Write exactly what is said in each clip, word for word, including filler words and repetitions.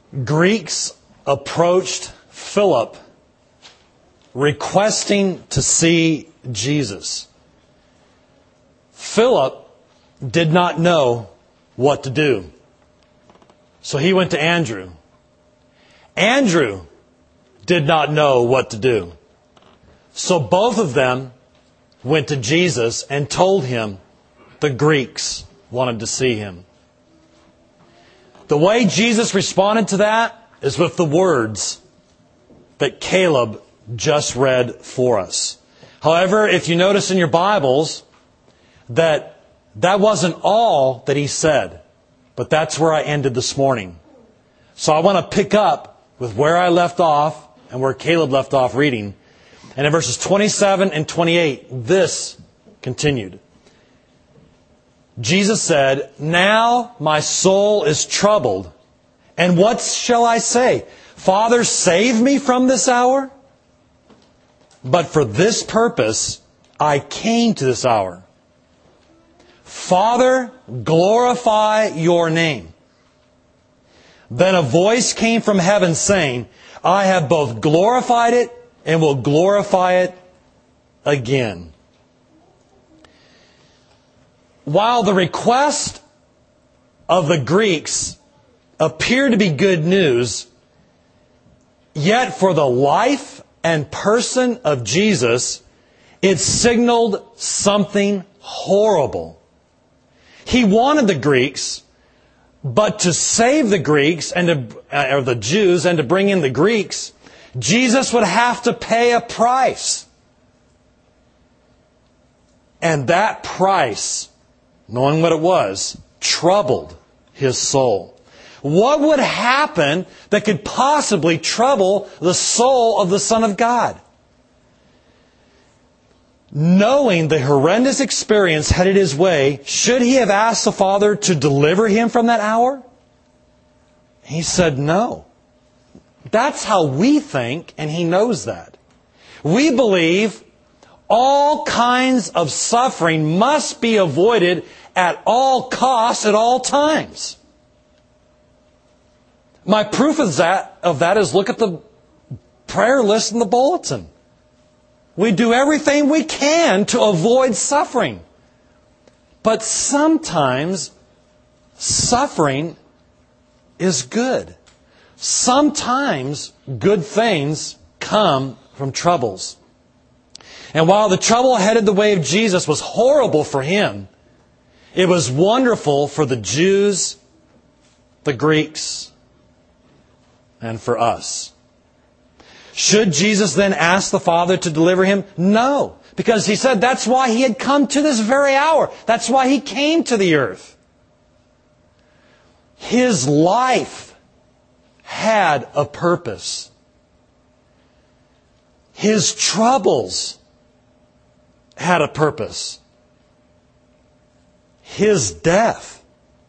Greeks approached Philip requesting to see Jesus. Philip did not know what to do. So he went to Andrew. Andrew did not know what to do. So both of them went to Jesus and told him the Greeks wanted to see him. The way Jesus responded to that is with the words that Caleb just read for us. However, if you notice in your Bibles that that wasn't all that he said, but that's where I ended this morning. So I want to pick up with where I left off and where Caleb left off reading. And in verses twenty-seven and twenty-eight, this continued. Jesus said, "Now my soul is troubled, and what shall I say? Father, save me from this hour? But for this purpose I came to this hour. Father, glorify your name." Then a voice came from heaven saying, "I have both glorified it and will glorify it again." While the request of the Greeks appeared to be good news, yet for the life and person of Jesus, it signaled something horrible. He wanted the Greeks, but to save the Greeks and to, or the Jews and to bring in the Greeks, Jesus would have to pay a price. And that price, knowing what it was, troubled his soul. What would happen that could possibly trouble the soul of the Son of God? Knowing the horrendous experience headed his way, should he have asked the Father to deliver him from that hour? He said no. That's how we think, and he knows that. We believe all kinds of suffering must be avoided at all costs, at all times. My proof of that, of that is look at the prayer list in the bulletin. We do everything we can to avoid suffering. But sometimes suffering is good. Sometimes good things come from troubles. And while the trouble headed the way of Jesus was horrible for him, it was wonderful for the Jews, the Greeks, and for us. Should Jesus then ask the Father to deliver him? No. Because he said that's why he had come to this very hour. That's why he came to the earth. His life had a purpose. His troubles had a purpose. His death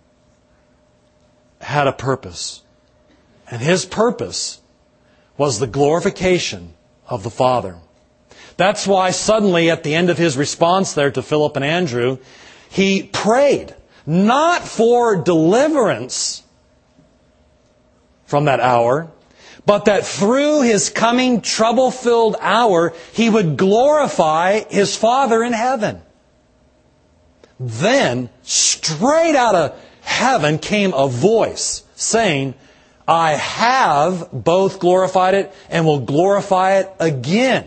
had a purpose. And his purpose was the glorification of the Father. That's why suddenly at the end of his response there to Philip and Andrew, he prayed not for deliverance from that hour, but that through his coming trouble-filled hour, he would glorify his Father in heaven. Then, straight out of heaven came a voice saying, "I have both glorified it and will glorify it again."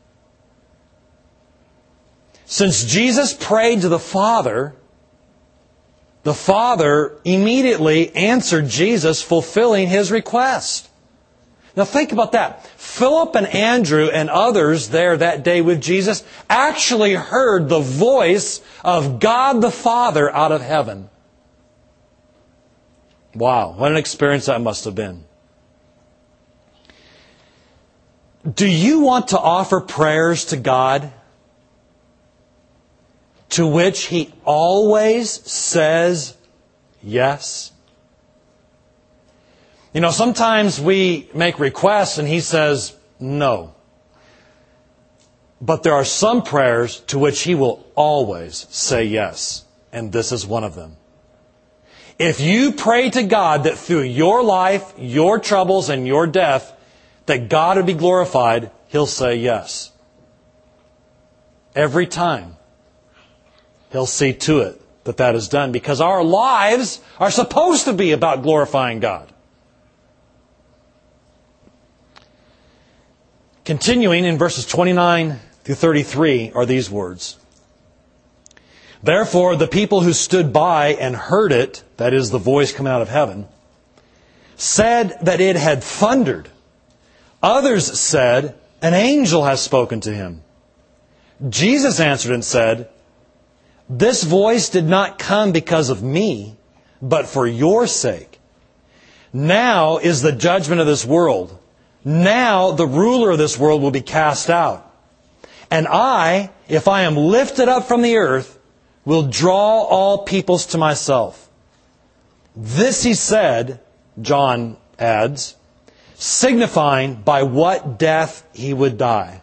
Since Jesus prayed to the Father, the Father immediately answered Jesus, fulfilling his request. Now think about that. Philip and Andrew and others there that day with Jesus actually heard the voice of God the Father out of heaven. Wow, what an experience that must have been. Do you want to offer prayers to God to which He always says yes? You know, sometimes we make requests and He says no. But there are some prayers to which He will always say yes. And this is one of them. If you pray to God that through your life, your troubles, and your death, that God would be glorified, He'll say yes. Every time. He'll see to it that that is done, because our lives are supposed to be about glorifying God. Continuing in verses twenty-nine through thirty-three are these words. Therefore, the people who stood by and heard it, that is, the voice coming out of heaven, said that it had thundered. Others said, an angel has spoken to him. Jesus answered and said, this voice did not come because of me, but for your sake. Now is the judgment of this world. Now the ruler of this world will be cast out. And I, if I am lifted up from the earth, will draw all peoples to myself. This he said, John adds, signifying by what death he would die.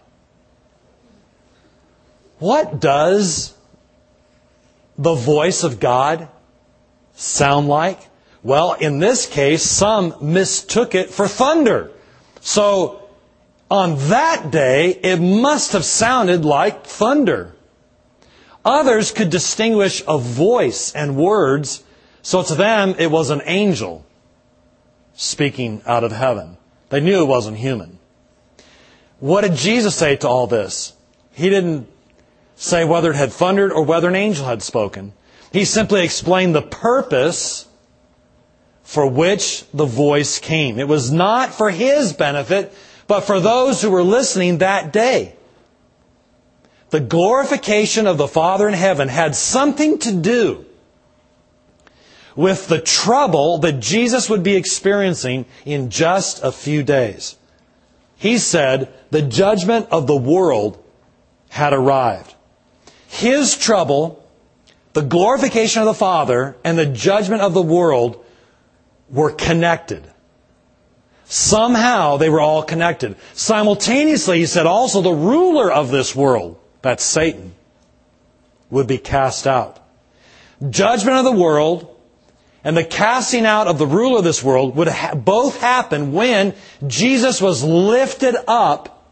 What does the voice of God sound like? Well, in this case, some mistook it for thunder. So, on that day, it must have sounded like thunder. Others could distinguish a voice and words, so to them it was an angel speaking out of heaven. They knew it wasn't human. What did Jesus say to all this? He didn't say whether it had thundered or whether an angel had spoken. He simply explained the purpose for which the voice came. It was not for His benefit, but for those who were listening that day. The glorification of the Father in heaven had something to do with the trouble that Jesus would be experiencing in just a few days. He said the judgment of the world had arrived. His trouble, the glorification of the Father, and the judgment of the world were connected. Somehow they were all connected. Simultaneously, he said also the ruler of this world, that's Satan, would be cast out. Judgment of the world and the casting out of the ruler of this world would ha- both happen when Jesus was lifted up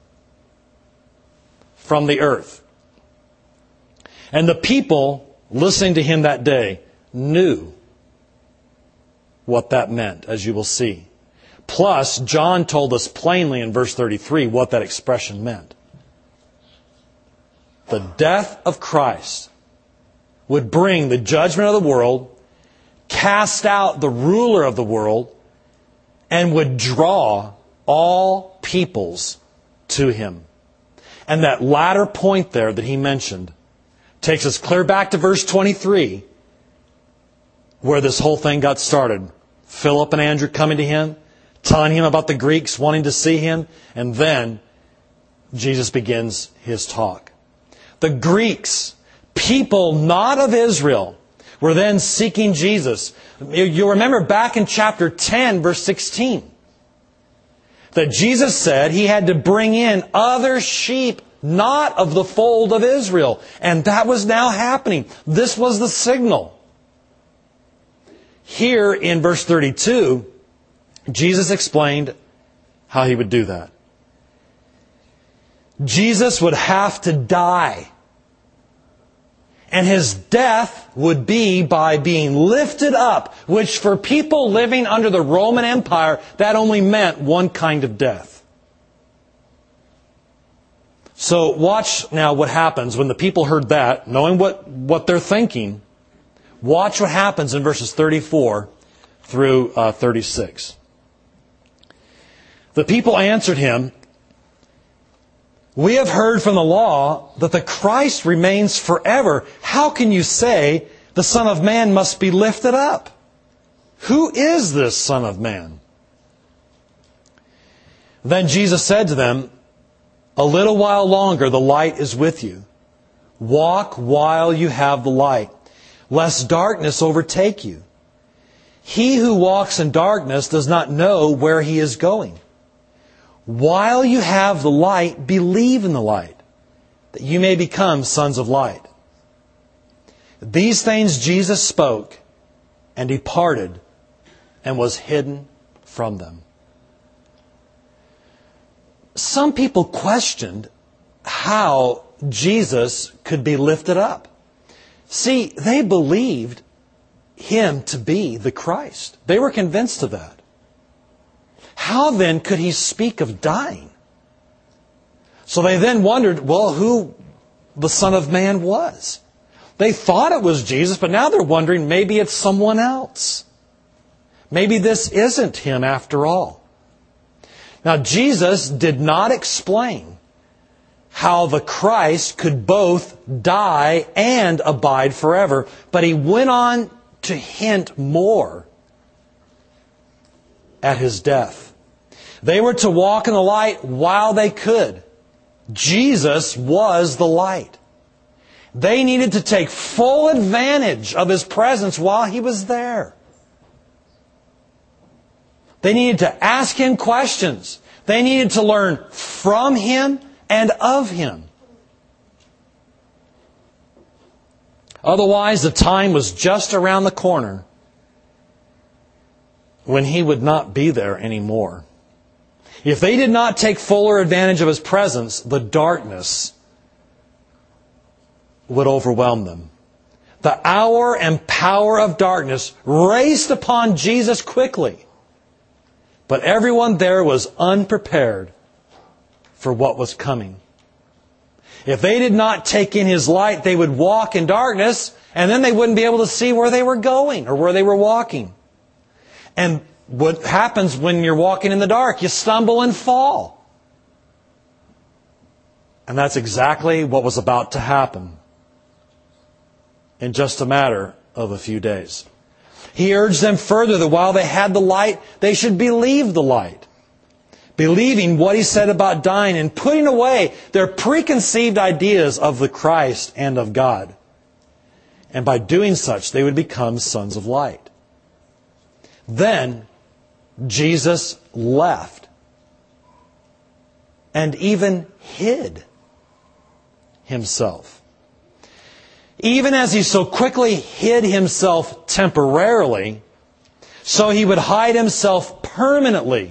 from the earth. And the people listening to Him that day knew what that meant, as you will see. Plus, John told us plainly in verse thirty-three what that expression meant. The death of Christ would bring the judgment of the world, cast out the ruler of the world, and would draw all peoples to Him. And that latter point there that he mentioned takes us clear back to verse twenty-three, where this whole thing got started. Philip and Andrew coming to Him, telling Him about the Greeks wanting to see Him, and then Jesus begins His talk. The Greeks, people not of Israel, were then seeking Jesus. You'll remember back in chapter ten, verse sixteen, that Jesus said He had to bring in other sheep not of the fold of Israel. And that was now happening. This was the signal. Here in verse thirty-two, Jesus explained how He would do that. Jesus would have to die. And His death would be by being lifted up, which for people living under the Roman Empire, that only meant one kind of death. So watch now what happens when the people heard that, knowing what, what they're thinking. Watch what happens in verses thirty-four through uh, thirty-six. The people answered Him, "We have heard from the law that the Christ remains forever. How can you say the Son of Man must be lifted up? Who is this Son of Man?" Then Jesus said to them, "A little while longer the light is with you. Walk while you have the light, lest darkness overtake you. He who walks in darkness does not know where he is going. While you have the light, believe in the light, that you may become sons of light." These things Jesus spoke, and departed and was hidden from them. Some people questioned how Jesus could be lifted up. See, they believed Him to be the Christ. They were convinced of that. How then could He speak of dying? So they then wondered, well, who the Son of Man was. They thought it was Jesus, but now they're wondering maybe it's someone else. Maybe this isn't Him after all. Now, Jesus did not explain how the Christ could both die and abide forever, but He went on to hint more at His death. They were to walk in the light while they could. Jesus was the light. They needed to take full advantage of His presence while He was there. They needed to ask Him questions. They needed to learn from Him and of Him. Otherwise, the time was just around the corner when He would not be there anymore. If they did not take fuller advantage of His presence, the darkness would overwhelm them. The hour and power of darkness raced upon Jesus quickly. But everyone there was unprepared for what was coming. If they did not take in His light, they would walk in darkness, and then they wouldn't be able to see where they were going or where they were walking. And what happens when you're walking in the dark? You stumble and fall. And that's exactly what was about to happen in just a matter of a few days. He urged them further that while they had the light, they should believe the light. Believing what He said about dying and putting away their preconceived ideas of the Christ and of God. And by doing such, they would become sons of light. Then Jesus left and even hid Himself. Even as He so quickly hid Himself temporarily, so He would hide Himself permanently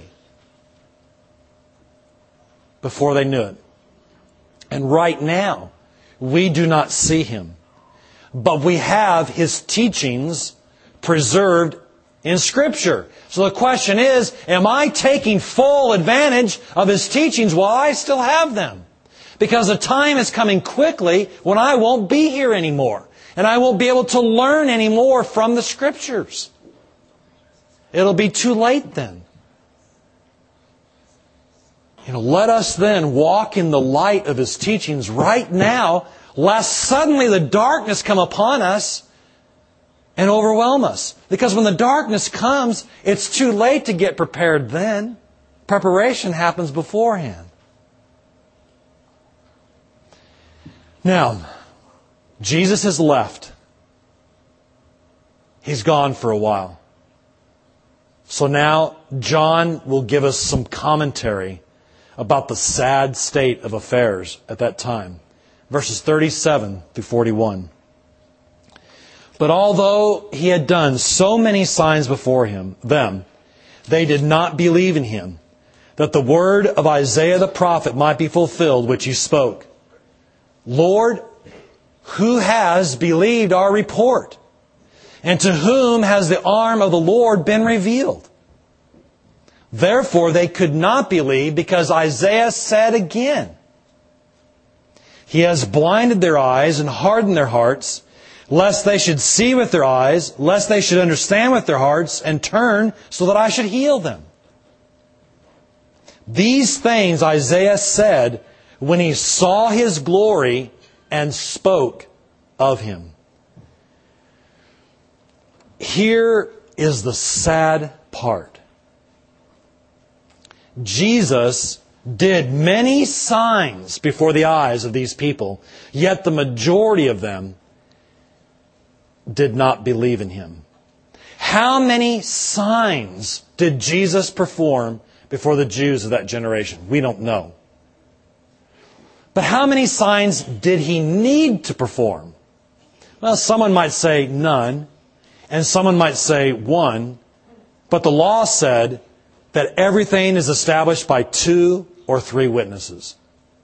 before they knew it. And right now, we do not see Him, but we have His teachings preserved in Scripture. So the question is, am I taking full advantage of His teachings while I still have them? Because the time is coming quickly when I won't be here anymore. And I won't be able to learn any more from the Scriptures. It'll be too late then. You know, let us then walk in the light of His teachings right now, lest suddenly the darkness come upon us and overwhelm us. Because when the darkness comes, it's too late to get prepared then. Preparation happens beforehand. Now, Jesus has left. He's gone for a while. So now, John will give us some commentary about the sad state of affairs at that time. Verses thirty-seven through forty-one. But although He had done so many signs before him, them, they did not believe in Him, that the word of Isaiah the prophet might be fulfilled, which He spoke. Lord, who has believed our report? And to whom has the arm of the Lord been revealed? Therefore they could not believe, because Isaiah said again, He has blinded their eyes and hardened their hearts, lest they should see with their eyes, lest they should understand with their hearts, and turn so that I should heal them. These things Isaiah said when he saw His glory and spoke of Him. Here is the sad part. Jesus did many signs before the eyes of these people, yet the majority of them did not believe in Him. How many signs did Jesus perform before the Jews of that generation? We don't know. But how many signs did He need to perform? Well, someone might say none. And someone might say one, but the law said that everything is established by two or three witnesses.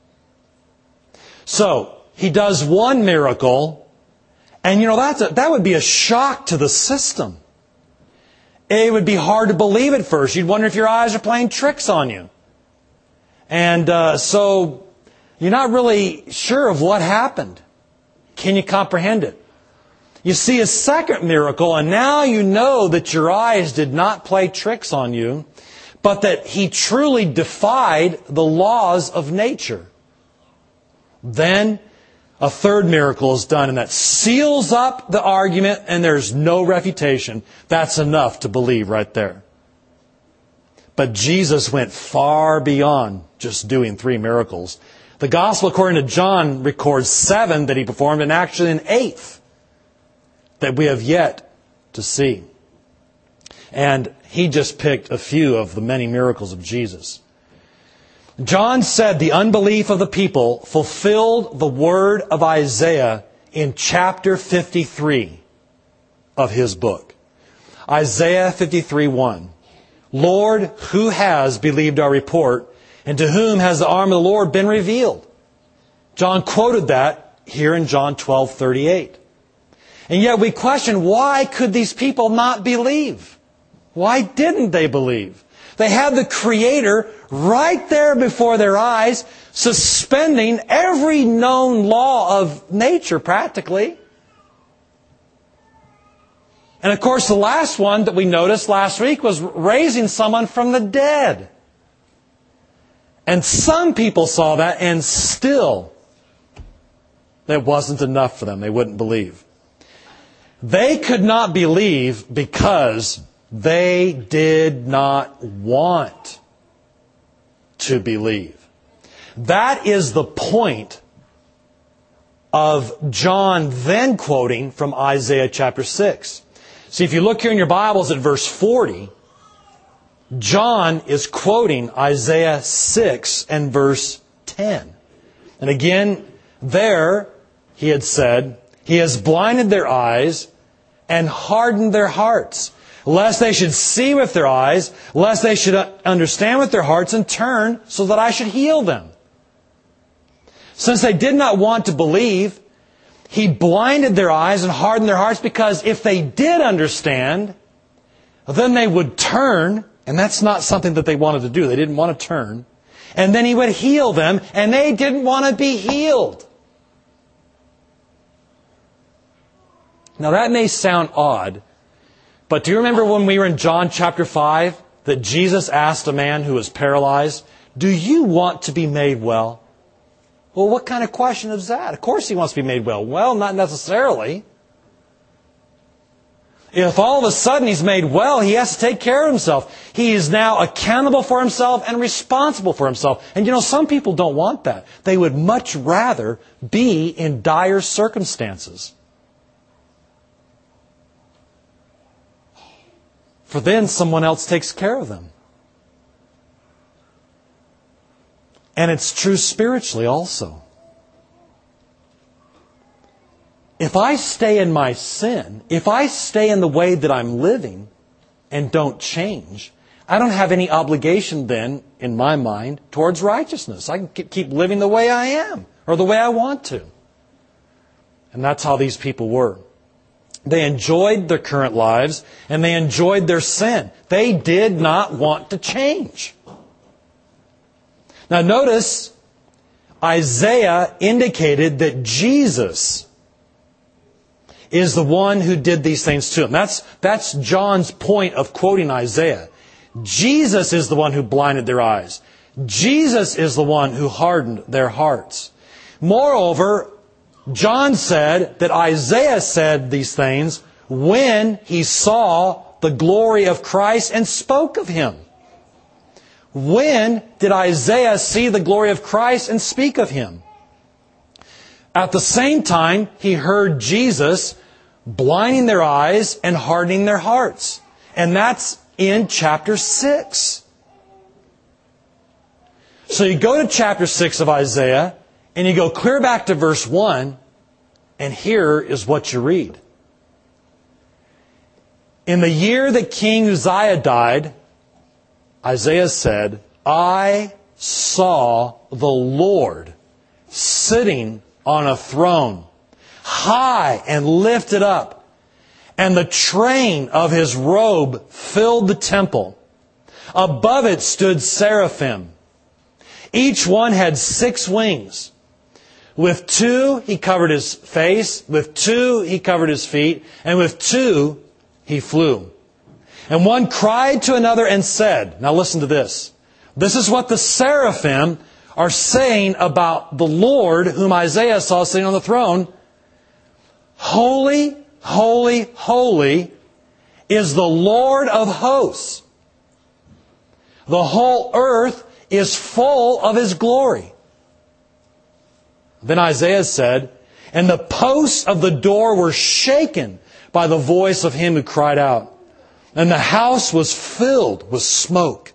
So, he does one miracle, and you know, that's a, that would be a shock to the system. It would be hard to believe at first. You'd wonder if your eyes are playing tricks on you. And uh, so, you're not really sure of what happened. Can you comprehend it? You see a second miracle, and now you know that your eyes did not play tricks on you, but that He truly defied the laws of nature. Then a third miracle is done, and that seals up the argument, and there's no refutation. That's enough to believe right there. But Jesus went far beyond just doing three miracles. The Gospel according to John records seven that He performed, and actually an eighth that we have yet to see. And he just picked a few of the many miracles of Jesus. John said the unbelief of the people fulfilled the word of Isaiah in chapter fifty-three of his book. Isaiah fifty-three one. Lord, who has believed our report, and to whom has the arm of the Lord been revealed? John quoted that here in John twelve thirty-eight. And yet we question, why could these people not believe? Why didn't they believe? They had the Creator right there before their eyes, suspending every known law of nature practically. And of course the last one that we noticed last week was raising someone from the dead. And some people saw that, and still that wasn't enough for them. They wouldn't believe. They could not believe because they did not want to believe. That is the point of John then quoting from Isaiah chapter six. See, if you look here in your Bibles at verse forty, John is quoting Isaiah six and verse ten. And again, there he had said, He has blinded their eyes and hardened their hearts, lest they should see with their eyes, lest they should understand with their hearts and turn so that I should heal them. Since they did not want to believe, He blinded their eyes and hardened their hearts, because if they did understand, then they would turn, and that's not something that they wanted to do. They didn't want to turn. And then He would heal them, and they didn't want to be healed. Now that may sound odd, but do you remember when we were in John chapter five that Jesus asked a man who was paralyzed, do you want to be made well? Well, what kind of question is that? Of course he wants to be made well. Well, not necessarily. If all of a sudden he's made well, he has to take care of himself. He is now accountable for himself and responsible for himself. And you know, some people don't want that. They would much rather be in dire circumstances. For then someone else takes care of them. And it's true spiritually also. If I stay in my sin, if I stay in the way that I'm living and don't change, I don't have any obligation then, in my mind, towards righteousness. I can keep living the way I am, or the way I want to. And that's how these people were. They enjoyed their current lives, and they enjoyed their sin. They did not want to change. Now notice, Isaiah indicated that Jesus is the one who did these things to him. That's, that's John's point of quoting Isaiah. Jesus is the one who blinded their eyes. Jesus is the one who hardened their hearts. Moreover, John said that Isaiah said these things when he saw the glory of Christ and spoke of Him. When did Isaiah see the glory of Christ and speak of Him? At the same time, he heard Jesus blinding their eyes and hardening their hearts. And that's in chapter six. So you go to chapter six of Isaiah, and you go clear back to verse one, and here is what you read. In the year that King Uzziah died, Isaiah said, I saw the Lord sitting on a throne, high and lifted up, and the train of his robe filled the temple. Above it stood seraphim. Each one had six wings. With two he covered his face, with two he covered his feet, and with two he flew. And one cried to another and said, now listen to this. This is what the seraphim are saying about the Lord whom Isaiah saw sitting on the throne. Holy, holy, holy is the Lord of hosts. The whole earth is full of His glory. Then Isaiah said, and the posts of the door were shaken by the voice of him who cried out, and the house was filled with smoke.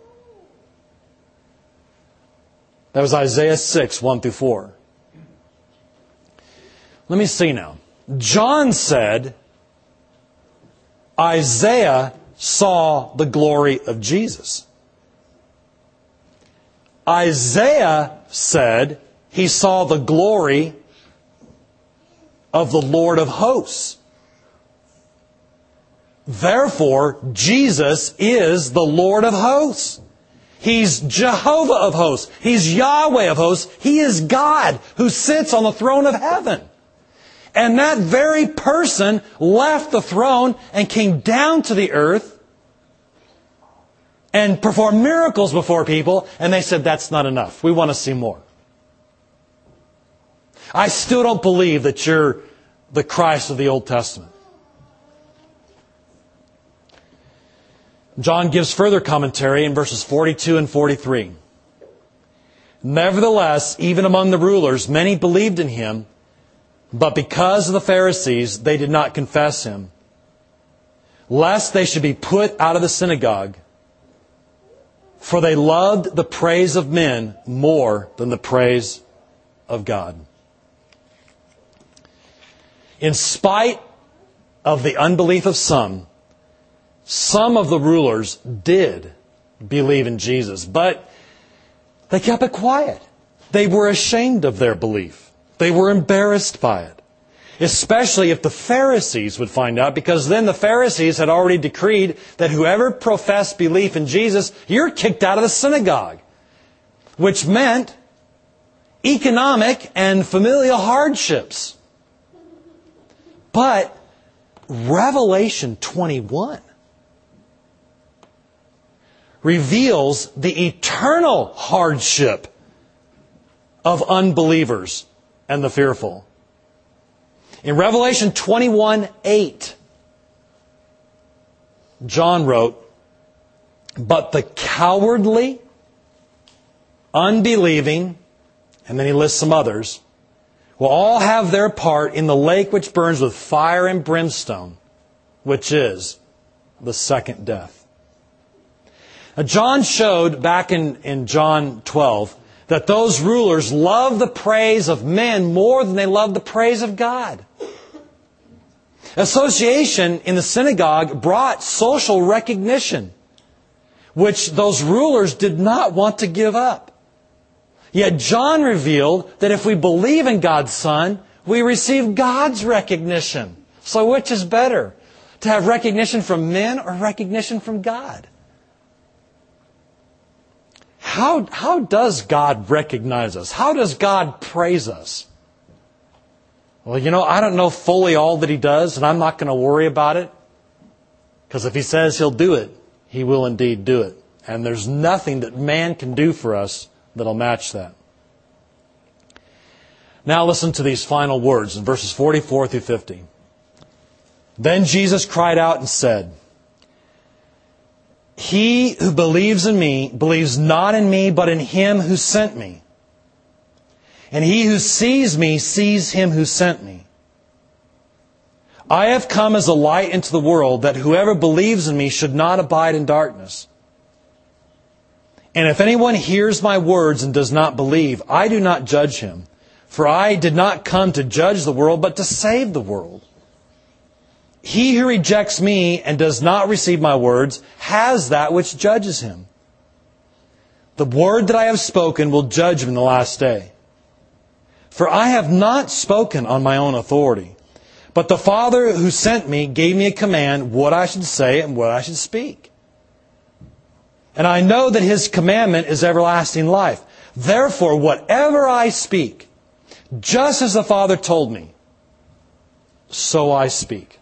That was Isaiah six, one through four. Let me see now. John said, Isaiah saw the glory of Jesus. Isaiah said he saw the glory of the Lord of hosts. Therefore, Jesus is the Lord of hosts. He's Jehovah of hosts. He's Yahweh of hosts. He is God who sits on the throne of heaven. And that very person left the throne and came down to the earth and performed miracles before people. And they said, that's not enough. We want to see more. I still don't believe that you're the Christ of the Old Testament. John gives further commentary in verses forty-two and forty-three. Nevertheless, even among the rulers, many believed in Him, but because of the Pharisees, they did not confess Him, lest they should be put out of the synagogue. For they loved the praise of men more than the praise of God. In spite of the unbelief of some, some of the rulers did believe in Jesus, but they kept it quiet. They were ashamed of their belief. They were embarrassed by it. Especially if the Pharisees would find out, because then the Pharisees had already decreed that whoever professed belief in Jesus, you're kicked out of the synagogue. Which meant economic and familial hardships. But Revelation twenty-one reveals the eternal hardship of unbelievers and the fearful. In Revelation twenty-one eight, John wrote, but the cowardly, unbelieving, and then he lists some others, will all have their part in the lake which burns with fire and brimstone, which is the second death. Now, John showed back in, in John twelve that those rulers love the praise of men more than they love the praise of God. Association in the synagogue brought social recognition, which those rulers did not want to give up. Yet John revealed that if we believe in God's Son, we receive God's recognition. So which is better? To have recognition from men or recognition from God? How, how does God recognize us? How does God praise us? Well, you know, I don't know fully all that He does, and I'm not going to worry about it. Because if He says He'll do it, He will indeed do it. And there's nothing that man can do for us that'll match that. Now listen to these final words in verses forty-four through fifty. Then Jesus cried out and said, He who believes in me believes not in me, but in Him who sent me. And he who sees me sees Him who sent me. I have come as a light into the world, that whoever believes in me should not abide in darkness. And if anyone hears my words and does not believe, I do not judge him. For I did not come to judge the world, but to save the world. He who rejects me and does not receive my words has that which judges him. The word that I have spoken will judge him in the last day. For I have not spoken on my own authority, but the Father who sent me gave me a command what I should say and what I should speak. And I know that His commandment is everlasting life. Therefore, whatever I speak, just as the Father told me, so I speak.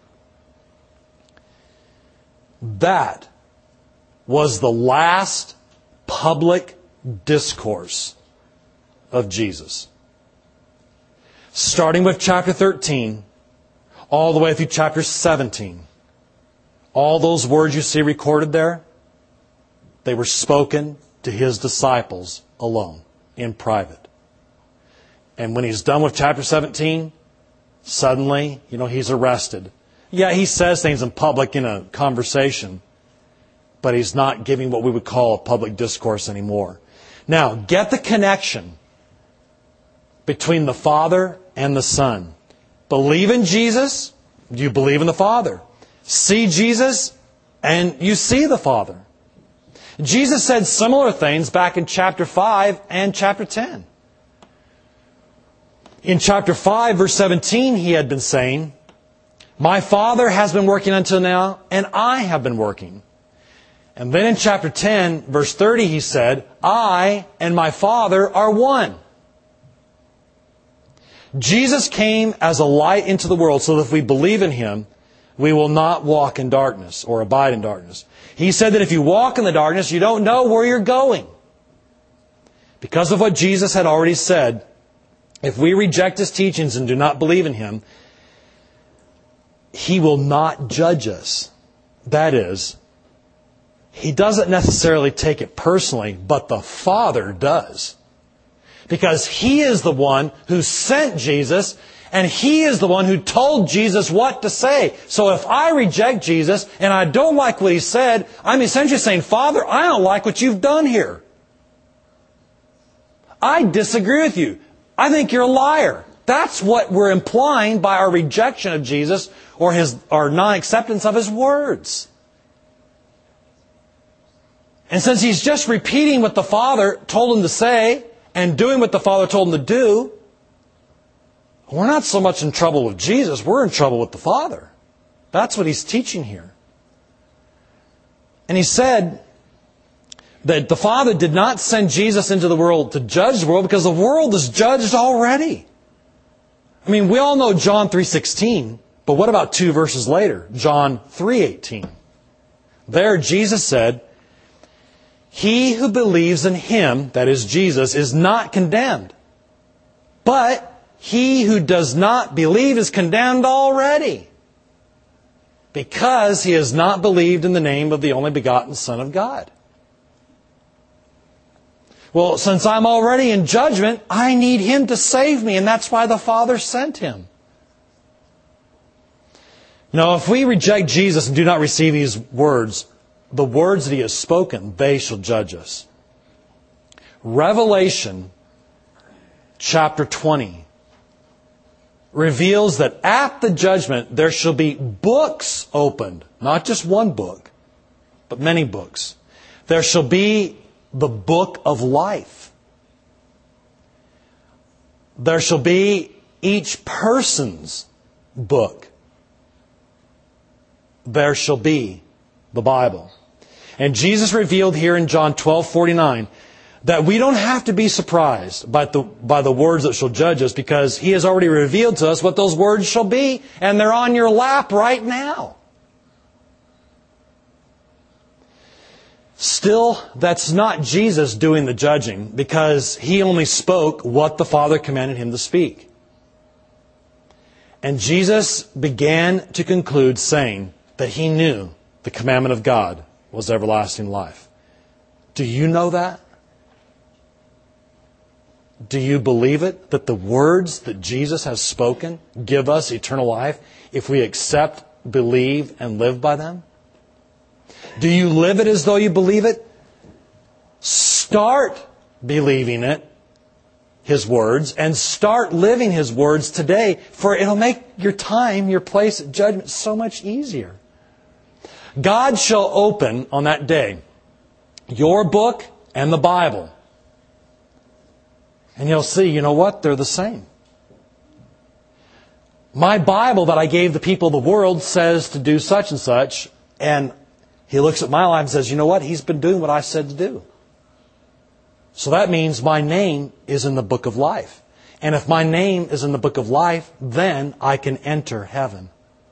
That was the last public discourse of Jesus. Starting with chapter thirteen, all the way through chapter seventeen. All those words you see recorded there, they were spoken to His disciples alone, in private. And when He's done with chapter seventeen, suddenly, you know, He's arrested. Yeah, He says things in public in a conversation, but He's not giving what we would call a public discourse anymore. Now, get the connection between the Father and the Son. Believe in Jesus, you believe in the Father. See Jesus, and you see the Father. Jesus said similar things back in chapter five and chapter ten. In chapter five, verse seventeen, He had been saying, My Father has been working until now, and I have been working. And then in chapter ten, verse thirty, He said, I and my Father are one. Jesus came as a light into the world so that if we believe in Him, we will not walk in darkness or abide in darkness. He said that if you walk in the darkness, you don't know where you're going. Because of what Jesus had already said, if we reject His teachings and do not believe in Him, He will not judge us. That is, He doesn't necessarily take it personally, but the Father does. Because He is the one who sent Jesus, and He is the one who told Jesus what to say. So if I reject Jesus and I don't like what He said, I'm essentially saying, Father, I don't like what you've done here. I disagree with you. I think you're a liar. That's what we're implying by our rejection of Jesus or his, our non-acceptance of His words. And since He's just repeating what the Father told Him to say and doing what the Father told Him to do, we're not so much in trouble with Jesus, we're in trouble with the Father. That's what He's teaching here. And He said that the Father did not send Jesus into the world to judge the world because the world is judged already. I mean, we all know John three sixteen, but what about two verses later? John three eighteen. There Jesus said, He who believes in Him, that is Jesus, is not condemned. But he who does not believe is condemned already, because he has not believed in the name of the only begotten Son of God. Well, since I'm already in judgment, I need Him to save me, and that's why the Father sent Him. Now, if we reject Jesus and do not receive His words, the words that He has spoken, they shall judge us. Revelation chapter twenty reveals that at the judgment there shall be books opened. Not just one book, but many books. There shall be the book of life. There shall be each person's book. There shall be the Bible. And Jesus revealed here in John twelve forty-nine that we don't have to be surprised by the, by the words that shall judge us, because He has already revealed to us what those words shall be, and they're on your lap right now. Still, that's not Jesus doing the judging, because He only spoke what the Father commanded Him to speak. And Jesus began to conclude saying that He knew the commandment of God was everlasting life. Do you know that? Do you believe it? That the words that Jesus has spoken give us eternal life if we accept, believe, and live by them? Do you live it as though you believe it? Start believing it His words and start living His words today, for it'll make your time, your place at judgment so much easier. God shall open on that day your book and the Bible. And you'll see, you know what? They're the same. My Bible that I gave the people of the world says to do such and such, and He looks at my life and says, you know what? He's been doing what I said to do. So that means my name is in the book of life. And if my name is in the book of life, then I can enter heaven.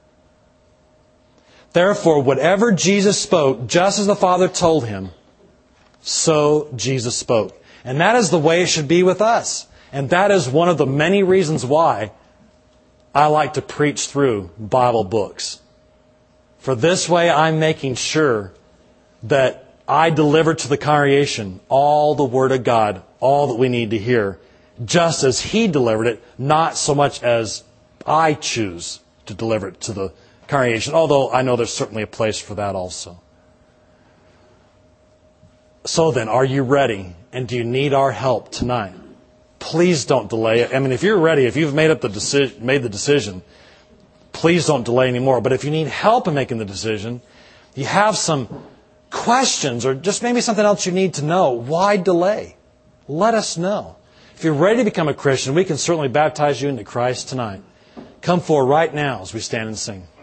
Therefore, whatever Jesus spoke, just as the Father told Him, so Jesus spoke. And that is the way it should be with us. And that is one of the many reasons why I like to preach through Bible books. For this way I'm making sure that I deliver to the congregation all the Word of God, all that we need to hear, just as He delivered it, not so much as I choose to deliver it to the congregation, although I know there's certainly a place for that also. So then, are you ready? And do you need our help tonight? Please don't delay it. I mean, if you're ready, if you've made up the decision, made the decision, please don't delay anymore. But if you need help in making the decision, you have some questions or just maybe something else you need to know, why delay? Let us know. If you're ready to become a Christian, we can certainly baptize you into Christ tonight. Come forward right now as we stand and sing.